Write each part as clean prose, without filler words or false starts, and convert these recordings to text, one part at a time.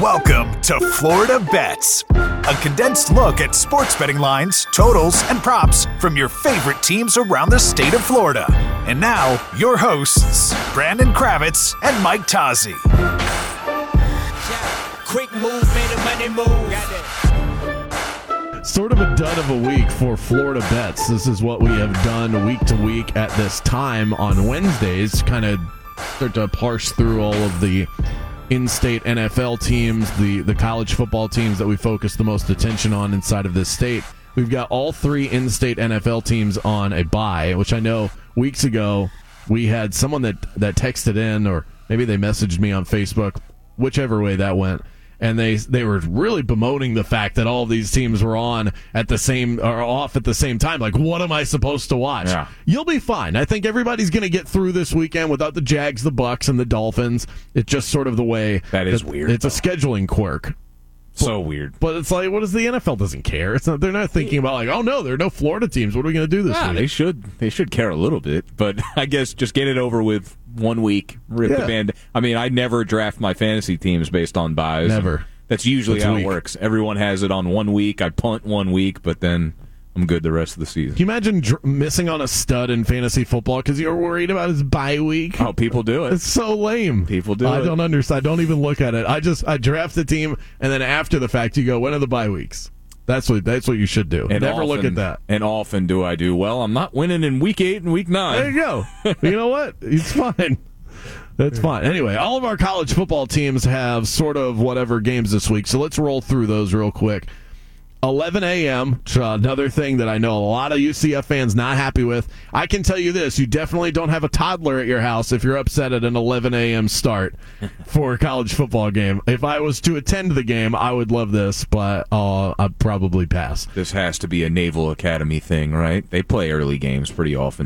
Welcome to Florida Bets, a condensed look at sports betting lines, totals, and props from your favorite teams around the state of Florida. And now, your hosts, Brandon Kravitz and Mike Tozzi. Quick move, made a money move. Sort of a dud of a week for Florida Bets. This is what we have done week to week at this time on Wednesdays. Kind of start to parse through all of the in-state NFL teams, the college football teams that we focus the most attention on inside of this state. We've got all three in-state NFL teams on a bye, which I know weeks ago we had someone that texted in, or maybe they messaged me on Facebook, whichever way that went. And they were really bemoaning the fact that all of these teams were on at the same or off at the same time. Like, what am I supposed to watch? Yeah. You'll be fine. I think everybody's going to get through this weekend without the Jags, the Bucks, and the Dolphins. It's just sort of the way that is weird. It's a scheduling quirk. So weird. But it's like, what is the NFL doesn't care? It's not. They're not thinking about like, oh no, there are no Florida teams. What are we going to do this week? They should care a little bit, but I guess just get it over with 1 week. Rip the band. I mean, I never draft my fantasy teams based on buys. Never. That's usually how it works. Everyone has it on 1 week. I punt 1 week, but then I'm good the rest of the season. Can you imagine missing on a stud in fantasy football because you're worried about his bye week? Oh, people do it. It's so lame. People do it. I don't understand. I don't even look at it. I draft the team, and then after the fact, you go, when are the bye weeks? That's what you should do. And never look at that. And often do I do, well, I'm not winning in week 8 and week 9. There you go. You know what? It's fine. That's fine. Anyway, all of our college football teams have sort of whatever games this week, so let's roll through those real quick. 11 a.m., another thing that I know a lot of UCF fans not happy with. I can tell you this, you definitely don't have a toddler at your house if you're upset at an 11 a.m. start for a college football game. If I was to attend the game, I would love this, but I'd probably pass. This has to be a Naval Academy thing, right? They play early games pretty often.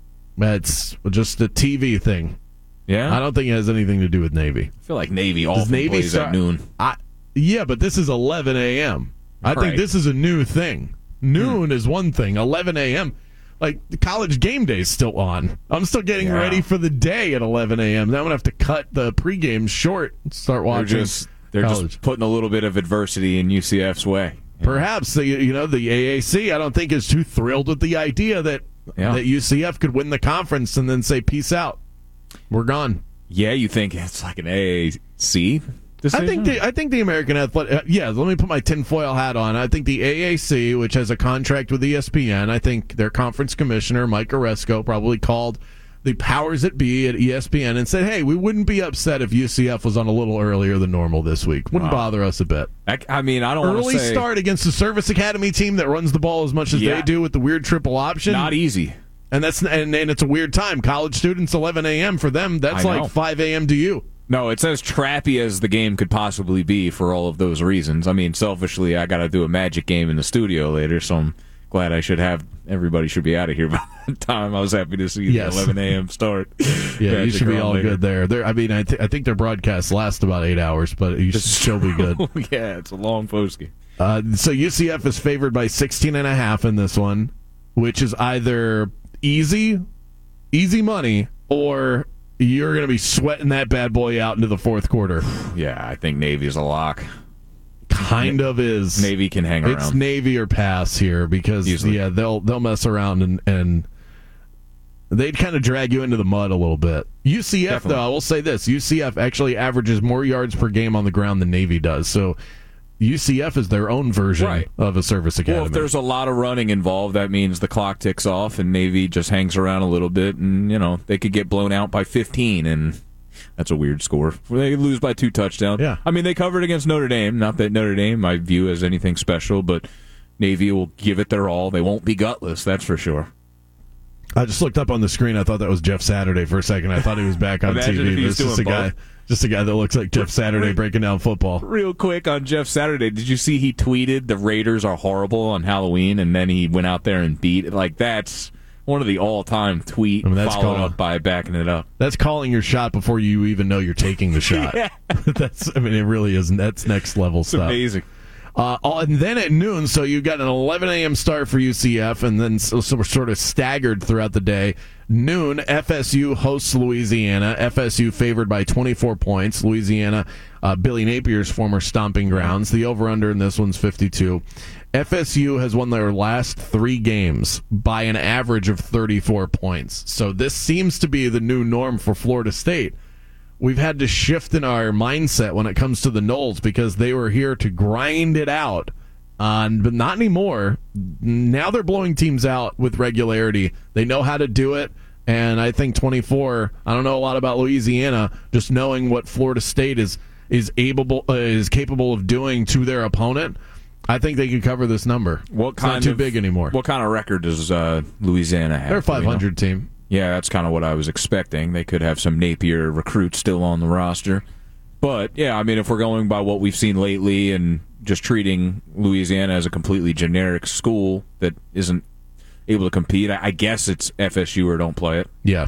It's just a TV thing. Yeah? I don't think it has anything to do with Navy. I feel like Navy often plays at noon. Yeah, but this is 11 a.m. I think this is a new thing. Noon is one thing. 11 a.m. Like, the college game day is still on. I'm still getting ready for the day at 11 a.m. Now I'm going to have to cut the pregame short and start watching. They're just putting a little bit of adversity in UCF's way. Perhaps. The AAC, I don't think, is too thrilled with the idea that UCF could win the conference and then say, peace out. We're gone. Yeah, you think it's like an AAC decision? I think the American Athletic. Let me put my tinfoil hat on. I think the AAC, which has a contract with ESPN, I think their conference commissioner Mike Oresco probably called the powers that be at ESPN and said, "Hey, we wouldn't be upset if UCF was on a little earlier than normal this week. Wouldn't bother us a bit." I mean, I don't want to say early start against the Service Academy team that runs the ball as much as they do with the weird triple option. Not easy. And it's a weird time. College students, 11 a.m. for them, that's like 5 a.m. to you. No, it's as trappy as the game could possibly be for all of those reasons. I mean, selfishly, I got to do a Magic game in the studio later, so I'm glad everybody should be out of here by that time. I was happy to see the 11 a.m. start. Yeah, you should be all good there. I think their broadcasts last about 8 hours, but you should still be good. Yeah, it's a long postgame. So UCF is favored by 16.5 in this one, which is either easy money, or you're going to be sweating that bad boy out into the fourth quarter. Yeah, I think Navy's a lock. Kind of is. Navy can hang around. It's Navy or pass here because they'll mess around and they'd kind of drag you into the mud a little bit. UCF, definitely. Though, I will say this, UCF actually averages more yards per game on the ground than Navy does, so UCF is their own version of a Service Academy. Well, if there's a lot of running involved, that means the clock ticks off and Navy just hangs around a little bit, and they could get blown out by 15, and that's a weird score. They could lose by 2 touchdowns. Yeah. I mean, they covered against Notre Dame. Not that Notre Dame I view as anything special, but Navy will give it their all. They won't be gutless, that's for sure. I just looked up on the screen. I thought that was Jeff Saturday for a second. I thought he was back on TV. This is just a guy that looks like Jeff Saturday breaking down football. Real quick on Jeff Saturday, did you see he tweeted the Raiders are horrible on Halloween, and then he went out there and beat? Like, that's one of the all-time tweet followed up by backing it up. That's calling your shot before you even know you're taking the shot. Yeah. It really is. That's next level stuff. It's amazing. And then at noon, so you've got an 11 a.m. start for UCF, and then so we're sort of staggered throughout the day. Noon, FSU hosts Louisiana. FSU favored by 24 points. Louisiana, Billy Napier's former stomping grounds. The over-under in this one's 52. FSU has won their last 3 games by an average of 34 points. So this seems to be the new norm for Florida State. We've had to shift in our mindset when it comes to the Noles because they were here to grind it out, but not anymore. Now they're blowing teams out with regularity. They know how to do it, and I think 24, I don't know a lot about Louisiana, just knowing what Florida State is capable of doing to their opponent, I think they could cover this number. It's not too big anymore. What kind of record does Louisiana have? They're a 500 team. Yeah, that's kind of what I was expecting. They could have some Napier recruits still on the roster. But, yeah, I mean, if we're going by what we've seen lately and just treating Louisiana as a completely generic school that isn't able to compete, I guess it's FSU or don't play it. Yeah.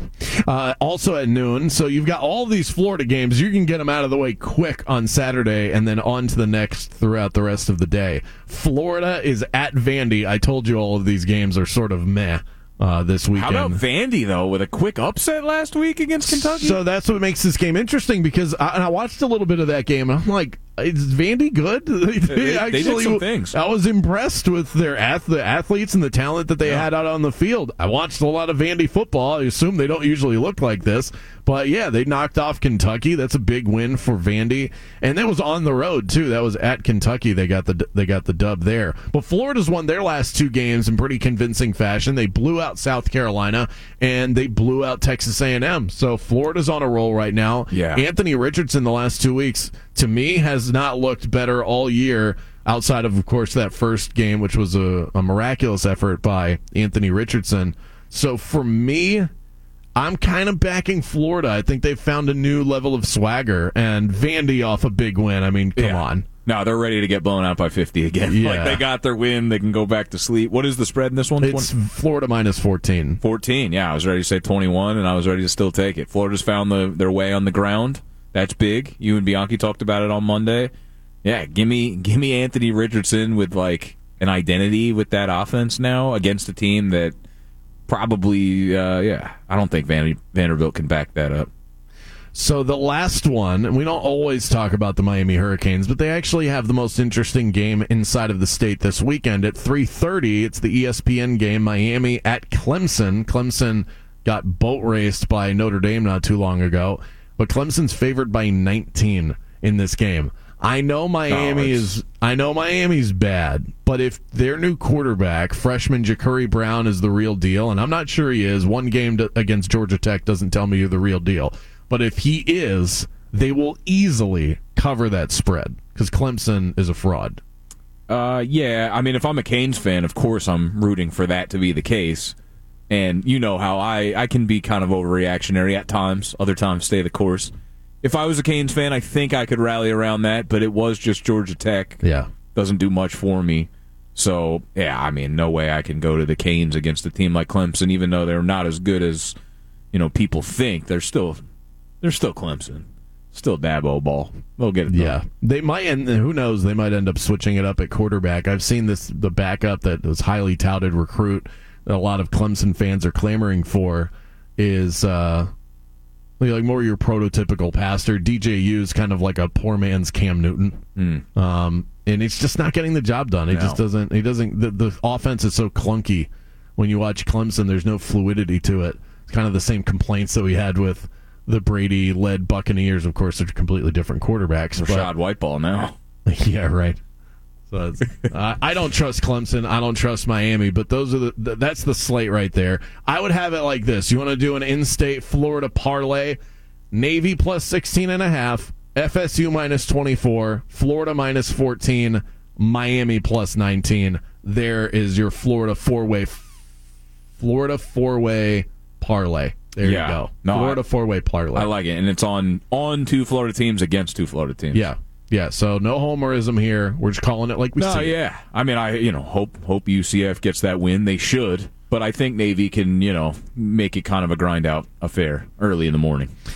Also at noon, so you've got all these Florida games. You can get them out of the way quick on Saturday and then on to the next throughout the rest of the day. Florida is at Vandy. I told you all of these games are sort of meh. This weekend. How about Vandy, though, with a quick upset last week against Kentucky? So that's what makes this game interesting because I watched a little bit of that game, and I'm like, is Vandy good? They did some things. I was impressed with the athletes and the talent that they had out on the field. I watched a lot of Vandy football. I assume they don't usually look like this. But, yeah, they knocked off Kentucky. That's a big win for Vandy. And that was on the road, too. That was at Kentucky. They got the dub there. But Florida's won their last 2 games in pretty convincing fashion. They blew out South Carolina, and they blew out Texas A&M. So Florida's on a roll right now. Yeah. Anthony Richardson the last 2 weeks, to me, has not looked better all year outside of course, that first game, which was a miraculous effort by Anthony Richardson. So for me, I'm kind of backing Florida. I think they've found a new level of swagger, and Vandy off a big win. I mean, come on. No, they're ready to get blown out by 50 again. Yeah. Like they got their win. They can go back to sleep. What is the spread in this one? It's Florida minus 14. 14, yeah. I was ready to say 21, and I was ready to still take it. Florida's found their way on the ground. That's big. You and Bianchi talked about it on Monday. Yeah, give me Anthony Richardson with like an identity with that offense now against a team that probably, I don't think Vanderbilt can back that up. So the last one, and we don't always talk about the Miami Hurricanes, but they actually have the most interesting game inside of the state this weekend at 3:30. It's the ESPN game, Miami at Clemson. Clemson got boat raced by Notre Dame not too long ago, but Clemson's favored by 19 in this game. I know Miami's bad, but if their new quarterback, freshman Ja'Cory Brown, is the real deal, and I'm not sure he is, one game against Georgia Tech doesn't tell me you're the real deal. But if he is, they will easily cover that spread because Clemson is a fraud. Yeah, I mean, if I'm a Canes fan, of course I'm rooting for that to be the case. And you know how I can be kind of overreactionary at times, other times stay the course. If I was a Canes fan, I think I could rally around that, but it was just Georgia Tech. Yeah. Doesn't do much for me. So, yeah, I mean, no way I can go to the Canes against a team like Clemson, even though they're not as good as, people think. They're still Clemson. Still Dabo ball. They'll get it done. Yeah. They might, and who knows, they might end up switching it up at quarterback. I've seen the backup that was highly touted recruit that a lot of Clemson fans are clamoring for is like more your prototypical passer. DJU's kind of like a poor man's Cam Newton. And he's just not getting the job done. He just doesn't. The offense is so clunky. When you watch Clemson, there's no fluidity to it. It's kind of the same complaints that we had with the Brady-led Buccaneers. Of course, they're completely different quarterbacks. Rashad Whiteball now. Yeah, right. So I don't trust Clemson. I don't trust Miami. But that's the slate right there. I would have it like this. You want to do an in-state Florida parlay? Navy plus 16.5, FSU minus 24, Florida minus 14, Miami plus 19. There is your Florida four-way parlay. There you go. Florida four-way parlay. I like it, and it's on 2 Florida teams against 2 Florida teams. Yeah. So no homerism here. We're just calling it like we see. Yeah. I mean, I hope UCF gets that win. They should, but I think Navy can make it kind of a grind out affair early in the morning.